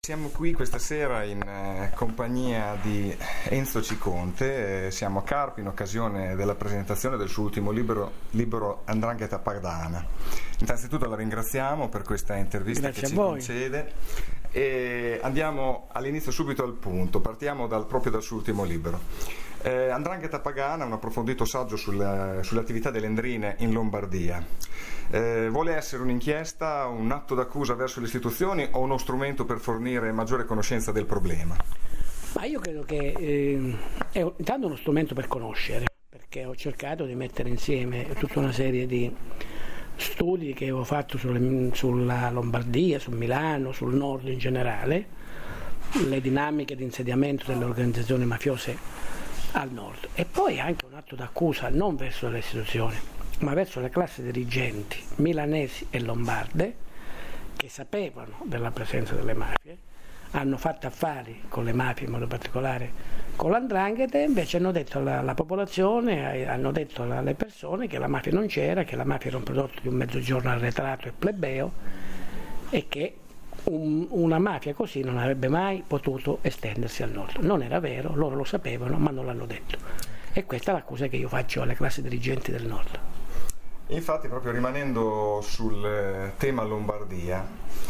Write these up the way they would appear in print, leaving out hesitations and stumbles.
Siamo qui questa sera in compagnia di Enzo Ciconte, siamo a Carpi in occasione della presentazione del suo ultimo libro 'Ndrangheta Pagana. Innanzitutto la ringraziamo per questa intervista che ci concede e andiamo all'inizio subito al punto, partiamo proprio dal suo ultimo libro. 'Ndrangheta Pagana, un approfondito saggio sulle attività delle 'ndrine in Lombardia. Vuole essere un'inchiesta, un atto d'accusa verso le istituzioni o uno strumento per fornire maggiore conoscenza del problema? Ma io credo che è intanto uno strumento per conoscere, perché ho cercato di mettere insieme tutta una serie di studi che ho fatto sulla Lombardia, su Milano, sul nord in generale, le dinamiche di insediamento delle organizzazioni mafiose al nord, e poi anche un atto d'accusa non verso le istituzioni ma verso le classi dirigenti milanesi e lombarde che sapevano della presenza delle mafie, hanno fatto affari con le mafie, in modo particolare con l''ndrangheta, e invece hanno detto alla popolazione, hanno detto alle persone che la mafia non c'era, che la mafia era un prodotto di un mezzogiorno arretrato e plebeo e che una mafia così non avrebbe mai potuto estendersi al nord. Non era vero, loro lo sapevano ma non l'hanno detto, e questa è l'accusa che io faccio alle classi dirigenti del nord. Infatti, proprio rimanendo sul tema Lombardia,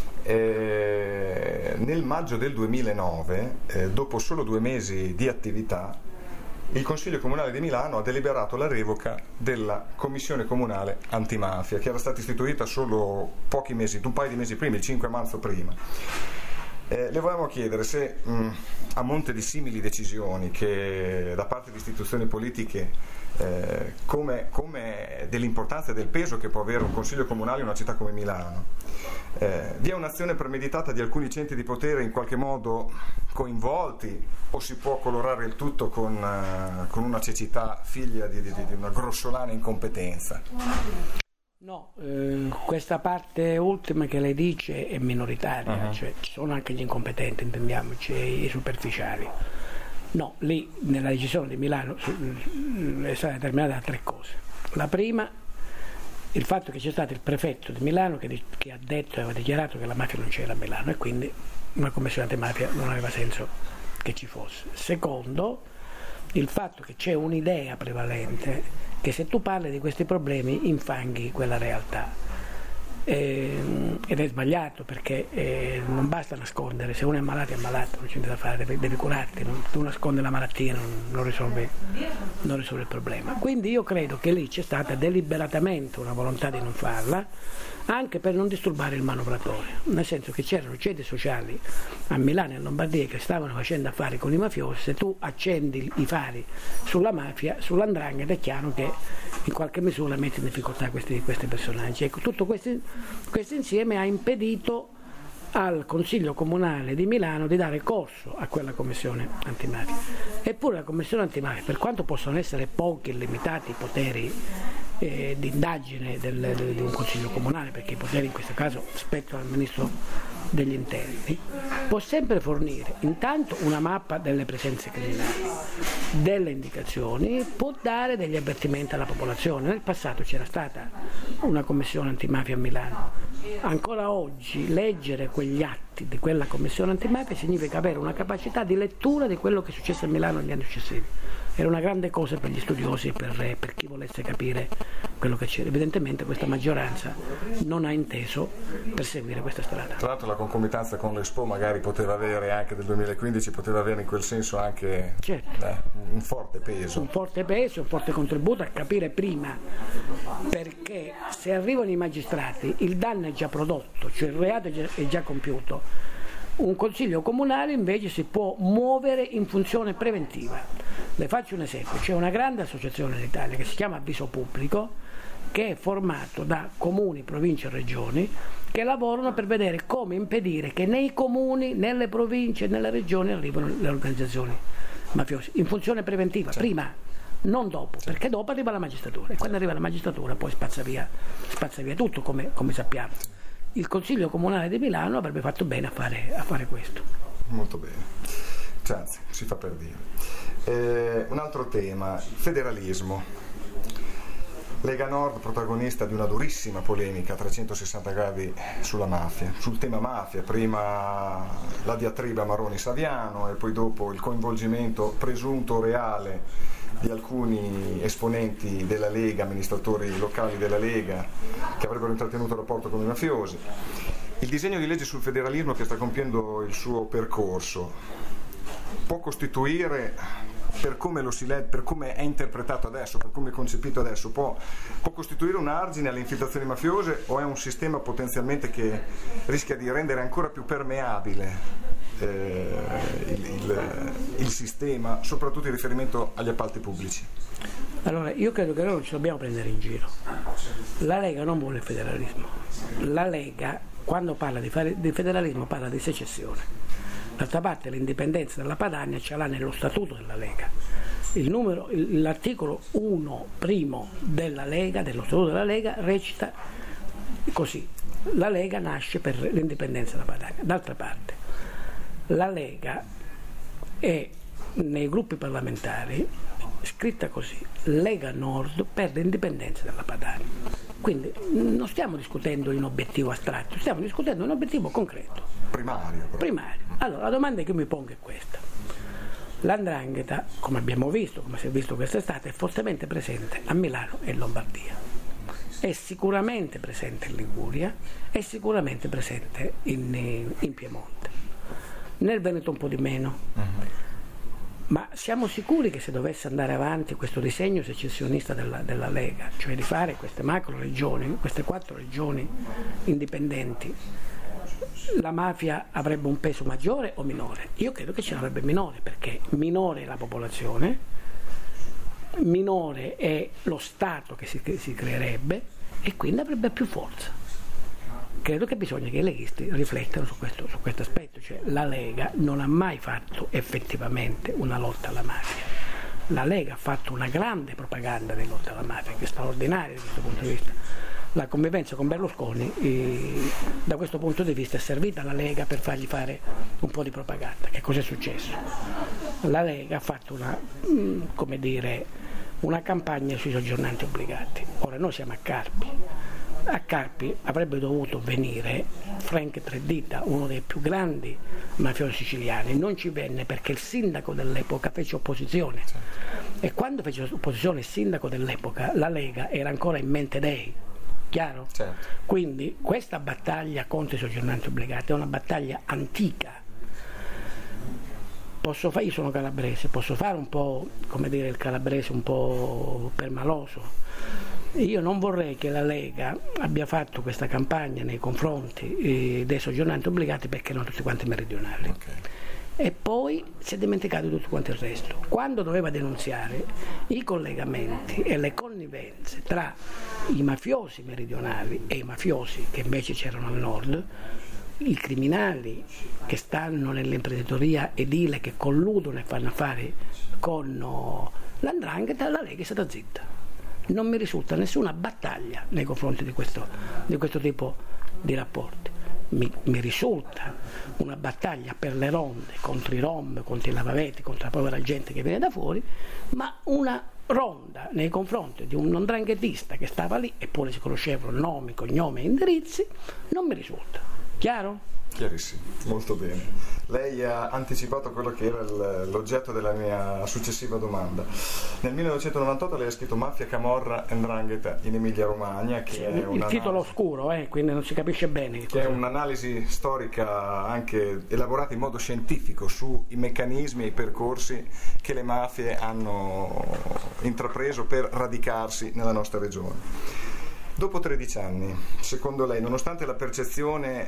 nel maggio del 2009, dopo solo 2 mesi di attività, il Consiglio Comunale di Milano ha deliberato la revoca della Commissione Comunale Antimafia, che era stata istituita solo un paio di mesi prima, il 5 marzo prima. Le volevamo chiedere se, a monte di simili decisioni che da parte di istituzioni politiche, come dell'importanza e del peso che può avere un consiglio comunale in una città come Milano, vi è un'azione premeditata di alcuni centri di potere in qualche modo coinvolti, o si può colorare il tutto con una cecità figlia di una grossolana incompetenza? No, questa parte ultima che lei dice è minoritaria, cioè ci sono anche gli incompetenti, intendiamoci, i superficiali. No, lì nella decisione di Milano è stata determinata da 3 cose. La prima, il fatto che c'è stato il prefetto di Milano che ha detto e aveva dichiarato che la mafia non c'era a Milano, e quindi una commissione antimafia non aveva senso che ci fosse. Secondo, il fatto che c'è un'idea prevalente che se tu parli di questi problemi infanghi quella realtà, ed è sbagliato, perché non basta nascondere. Se uno è ammalato, non c'è niente da fare, devi curarti, tu nascondi la malattia, non risolve il problema. Quindi io credo che lì c'è stata deliberatamente una volontà di non farla, anche per non disturbare il manovratore, nel senso che c'erano ceti sociali a Milano e a Lombardia che stavano facendo affari con i mafiosi. Se tu accendi i fari sulla mafia, sull''ndrangheta, è chiaro che in qualche misura metti in difficoltà questi personaggi. Ecco, tutto questo insieme ha impedito al Consiglio Comunale di Milano di dare corso a quella commissione antimafia. Eppure la commissione antimafia, per quanto possono essere pochi e limitati i poteri di indagine di un Consiglio Comunale, perché i poteri in questo caso spettano al Ministro degli Interni, può sempre fornire intanto una mappa delle presenze criminali, delle indicazioni, può dare degli avvertimenti alla popolazione. Nel passato c'era stata una commissione antimafia a Milano. Ancora oggi leggere quegli atti di quella commissione antimafia significa avere una capacità di lettura di quello che è successo a Milano negli anni successivi. Era una grande cosa per gli studiosi e per chi volesse capire quello che c'era. Evidentemente questa maggioranza non ha inteso perseguire questa strada. Tra l'altro la concomitanza con l'Expo magari poteva avere, anche del 2015, poteva avere in quel senso anche, certo, un forte peso. Un forte contributo a capire prima, perché se arrivano i magistrati il danno è già prodotto, cioè il reato è già compiuto. Un consiglio comunale invece si può muovere in funzione preventiva. Le faccio un esempio: c'è una grande associazione in Italia che si chiama Avviso Pubblico, che è formato da comuni, province e regioni, che lavorano per vedere come impedire che nei comuni, nelle province e nelle regioni arrivino le organizzazioni mafiose, in funzione preventiva, prima, non dopo, perché dopo arriva la magistratura, e quando arriva la magistratura poi spazza via tutto, come sappiamo. Il Consiglio Comunale di Milano avrebbe fatto bene a fare questo. Molto bene, cioè, anzi, si fa per dire. Un altro tema, federalismo. Lega Nord protagonista di una durissima polemica a 360 gradi sulla mafia, sul tema mafia, prima la diatriba Maroni-Saviano e poi dopo il coinvolgimento presunto o reale di alcuni esponenti della Lega, amministratori locali della Lega, che avrebbero intrattenuto rapporto con i mafiosi. Il disegno di legge sul federalismo che sta compiendo il suo percorso può costituire, per come per come è interpretato adesso, per come è concepito adesso, può costituire un argine alle infiltrazioni mafiose, o è un sistema potenzialmente che rischia di rendere ancora più permeabile il sistema, soprattutto in riferimento agli appalti pubblici? Allora, io credo che noi non ci dobbiamo prendere in giro. La Lega non vuole il federalismo. La Lega, quando parla di federalismo, parla di secessione. D'altra parte l'indipendenza della Padania ce l'ha nello statuto della Lega. L'articolo 1 primo della Lega, dello statuto della Lega, recita così: la Lega nasce per l'indipendenza della Padania. D'altra parte la Lega è nei gruppi parlamentari scritta così: Lega Nord per l'indipendenza della Padania. Quindi non stiamo discutendo un obiettivo astratto, stiamo discutendo un obiettivo concreto. Primario. Allora, la domanda che io mi pongo è questa. L'Ndrangheta, come abbiamo visto, come si è visto quest'estate, è fortemente presente a Milano e in Lombardia. È sicuramente presente in Liguria, è sicuramente presente in Piemonte. Nel Veneto un po' di meno. Ma siamo sicuri che se dovesse andare avanti questo disegno secessionista della Lega, cioè di fare queste macro regioni, queste 4 regioni indipendenti, la mafia avrebbe un peso maggiore o minore? Io credo che ce l'avrebbe minore, perché minore è la popolazione, minore è lo Stato che si creerebbe e quindi avrebbe più forza. Credo che bisogna che i leghisti riflettano su questo aspetto, cioè la Lega non ha mai fatto effettivamente una lotta alla mafia. La Lega ha fatto una grande propaganda di lotta alla mafia, che è straordinaria da questo punto di vista. La convivenza con Berlusconi da questo punto di vista è servita alla Lega per fargli fare un po' di propaganda. Che cosa è successo? La Lega ha fatto una campagna sui soggiornanti obbligati. Ora noi siamo a Carpi. A Carpi avrebbe dovuto venire Frank Tredita, uno dei più grandi mafiosi siciliani. Non ci venne perché il sindaco dell'epoca fece opposizione, e quando fece opposizione il sindaco dell'epoca, la Lega era ancora in mente Dei, chiaro? Certo. Quindi questa battaglia contro i soggiornanti obbligati è una battaglia antica. Io sono calabrese, posso fare un po', come dire, il calabrese un po' permaloso. Io non vorrei che la Lega abbia fatto questa campagna nei confronti dei soggiornanti obbligati perché erano tutti quanti meridionali. Okay. E poi si è dimenticato di tutto quanto il resto. Quando doveva denunziare i collegamenti e le connivenze tra i mafiosi meridionali e i mafiosi che invece c'erano al nord, i criminali che stanno nell'imprenditoria edile, che colludono e fanno affari con l''ndrangheta, la Lega è stata zitta. Non mi risulta nessuna battaglia nei confronti di questo tipo di rapporti. Mi risulta una battaglia per le ronde, contro i rom, contro i lavaveti, contro la povera gente che viene da fuori, ma una ronda nei confronti di un non 'ndranghetista che stava lì, eppure si conoscevano nomi, cognomi e indirizzi, non mi risulta. Chiaro? Chiarissimo, molto bene. Lei ha anticipato quello che era l'oggetto della mia successiva domanda. Nel 1998 lei ha scritto Mafia, Camorra e 'Ndrangheta in Emilia Romagna, che è il titolo oscuro, quindi non si capisce bene. Che è un'analisi storica anche elaborata in modo scientifico sui meccanismi e i percorsi che le mafie hanno intrapreso per radicarsi nella nostra regione. Dopo 13 anni, secondo lei, nonostante la percezione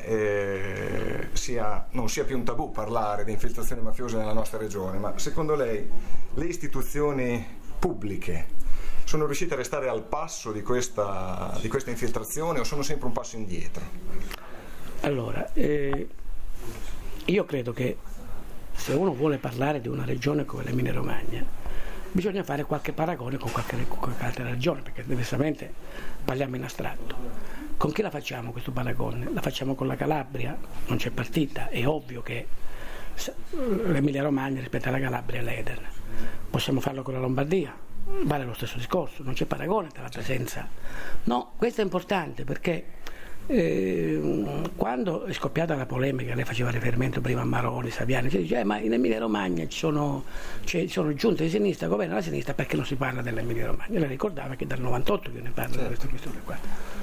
non sia più un tabù parlare di infiltrazioni mafiose nella nostra regione, ma secondo lei le istituzioni pubbliche sono riuscite a restare al passo di questa infiltrazione o sono sempre un passo indietro? Allora, io credo che se uno vuole parlare di una regione come l'Emilia Romagna, bisogna fare qualche paragone con qualche altra regione, perché diversamente parliamo in astratto. Con chi la facciamo questo paragone? La facciamo con la Calabria? Non c'è partita, è ovvio che l'Emilia Romagna rispetto alla Calabria è l'Eden. Possiamo farlo con la Lombardia? vale lo stesso discorso, non c'è paragone tra la presenza. No, questo è importante perché quando è scoppiata la polemica, lei faceva riferimento prima a Maroni, Saviani, si dice ma in Emilia Romagna ci sono giunte di sinistra, governa la sinistra, perché non si parla dell'Emilia Romagna? Lei ricordava che dal 98 che ne parla di questa questione qua.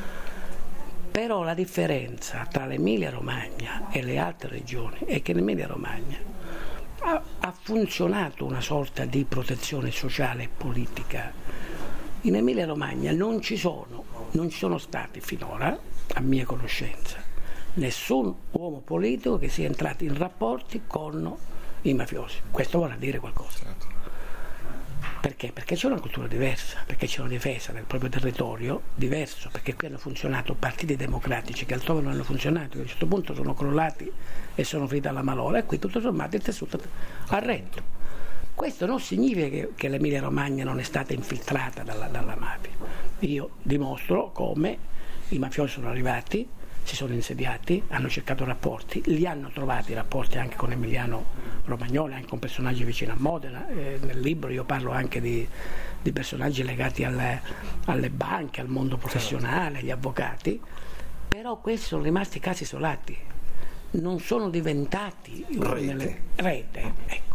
Però la differenza tra l'Emilia Romagna e le altre regioni è che l'Emilia Romagna ha funzionato una sorta di protezione sociale e politica. In Emilia Romagna non ci sono stati finora, a mia conoscenza, nessun uomo politico che sia entrato in rapporti con i mafiosi. Questo vorrà dire qualcosa. Certo. Perché? Perché c'è una cultura diversa, perché c'è una difesa del proprio territorio diverso, perché qui hanno funzionato partiti democratici che altrove non hanno funzionato, che a un certo punto sono crollati e sono finiti alla malora, e qui tutto sommato il tessuto ha retto. Questo non significa che l'Emilia Romagna non è stata infiltrata dalla mafia. Io dimostro come i mafiosi sono arrivati, si sono insediati, hanno cercato rapporti, li hanno trovati rapporti anche con Emiliano Romagnoli, anche con personaggi vicini a Modena. Nel libro io parlo anche di personaggi legati alle banche, al mondo professionale, agli avvocati, però questi sono rimasti casi isolati, non sono diventati rete. Ecco.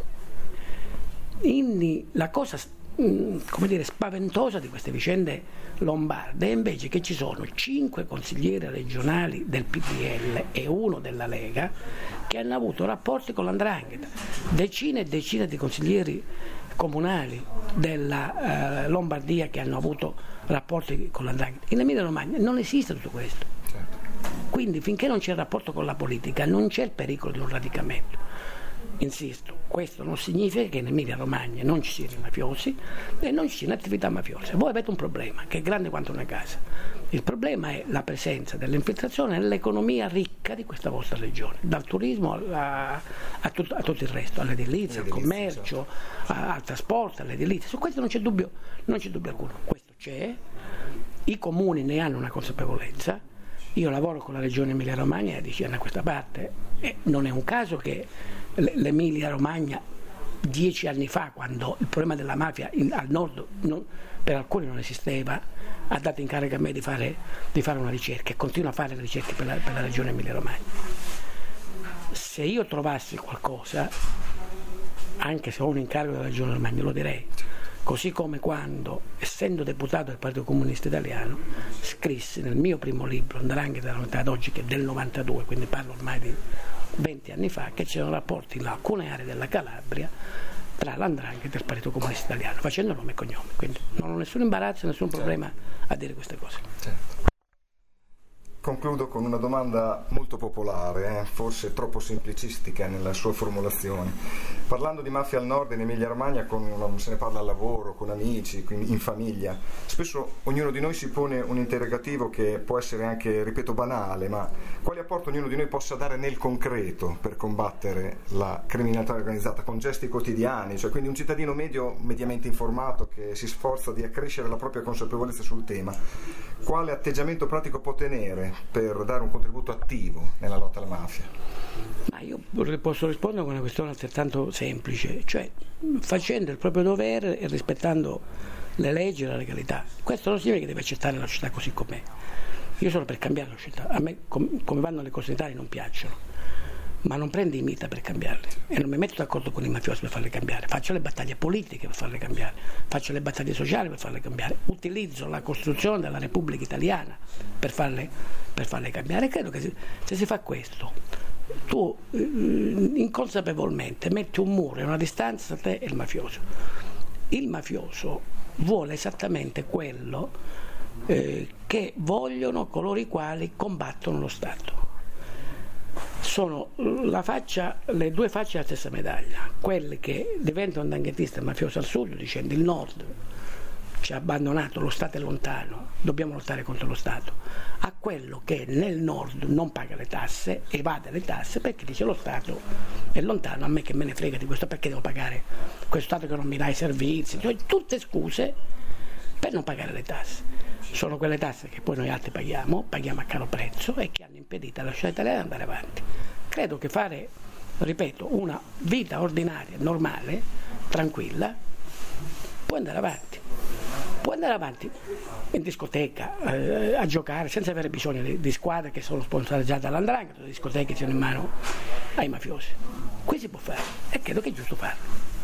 Quindi la cosa spaventosa di queste vicende lombarde è invece che ci sono 5 consiglieri regionali del PDL e 1 della Lega che hanno avuto rapporti con l''ndrangheta, decine e decine di consiglieri comunali della Lombardia che hanno avuto rapporti con l''ndrangheta. In Emilia Romagna non esiste tutto questo. Quindi finché non c'è il rapporto con la politica non c'è il pericolo di un radicamento. Insisto, questo non significa che in Emilia Romagna non ci siano i mafiosi e non ci siano attività mafiose. Voi avete un problema che è grande quanto una casa. Il problema è la presenza dell'infiltrazione nell'economia ricca di questa vostra regione, dal turismo a tutto il resto, all'edilizia, al commercio, al trasporto, all'edilizia. Su questo non c'è dubbio alcuno. Questo c'è, i comuni ne hanno una consapevolezza. Io lavoro con la regione Emilia Romagna da 10 anni a questa parte e non è un caso che l'Emilia Romagna 10 anni fa, quando il problema della mafia al nord per alcuni non esisteva, ha dato incarico a me di fare una ricerca e continua a fare le ricerche per la regione Emilia Romagna. Se io trovassi qualcosa, anche se ho un incarico della regione Romagna, lo direi. Così come quando, essendo deputato del Partito Comunista Italiano, scrissi nel mio primo libro, 'Ndrangheta dalla novità ad oggi, che è del 92, quindi parlo ormai di 20 anni fa, che c'erano rapporti in alcune aree della Calabria tra l''ndrangheta e il Partito Comunista Italiano, facendo nome e cognome. Quindi non ho nessun imbarazzo, nessun problema a dire queste cose. Certo. Concludo con una domanda molto popolare, forse troppo semplicistica nella sua formulazione. Parlando di mafia al nord in Emilia Romagna, se ne parla al lavoro, con amici, quindi in famiglia, spesso ognuno di noi si pone un interrogativo che può essere anche, ripeto, banale, ma quale apporto ognuno di noi possa dare nel concreto per combattere la criminalità organizzata con gesti quotidiani, cioè quindi un cittadino mediamente informato che si sforza di accrescere la propria consapevolezza sul tema. Quale atteggiamento pratico può tenere per dare un contributo attivo nella lotta alla mafia? Ma io posso rispondere con una questione altrettanto semplice, cioè facendo il proprio dovere e rispettando le leggi e la legalità. Questo non significa che deve accettare la società così com'è. Io sono per cambiare la società. A me come vanno le cose in Italia non piacciono, ma non prendo i mita per cambiarle e non mi metto d'accordo con i mafiosi per farle cambiare. Faccio le battaglie politiche per farle cambiare, faccio le battaglie sociali per farle cambiare, utilizzo la costruzione della Repubblica Italiana per farle cambiare. E credo che se si fa questo, tu inconsapevolmente metti un muro e una distanza tra te e il mafioso. Il mafioso vuole esattamente quello che vogliono coloro i quali combattono lo Stato. Sono le due facce della stessa medaglia. Quelli che diventano 'ndranghetista e mafioso al sud dicendo il nord ci ha abbandonato, lo Stato è lontano, dobbiamo lottare contro lo Stato, a quello che nel nord non paga le tasse, evade le tasse perché dice lo Stato è lontano, a me che me ne frega di questo, perché devo pagare questo Stato che non mi dà i servizi, cioè tutte scuse per non pagare le tasse. Sono quelle tasse che poi noi altri paghiamo a caro prezzo e che hanno impedito alla società italiana di andare avanti. Credo che fare, ripeto, una vita ordinaria, normale, tranquilla, può andare avanti. può andare avanti in discoteca a giocare senza avere bisogno di squadre che sono sponsorizzate dall''ndrangheta, le discoteche che siano in mano ai mafiosi. Qui si può fare e credo che è giusto farlo.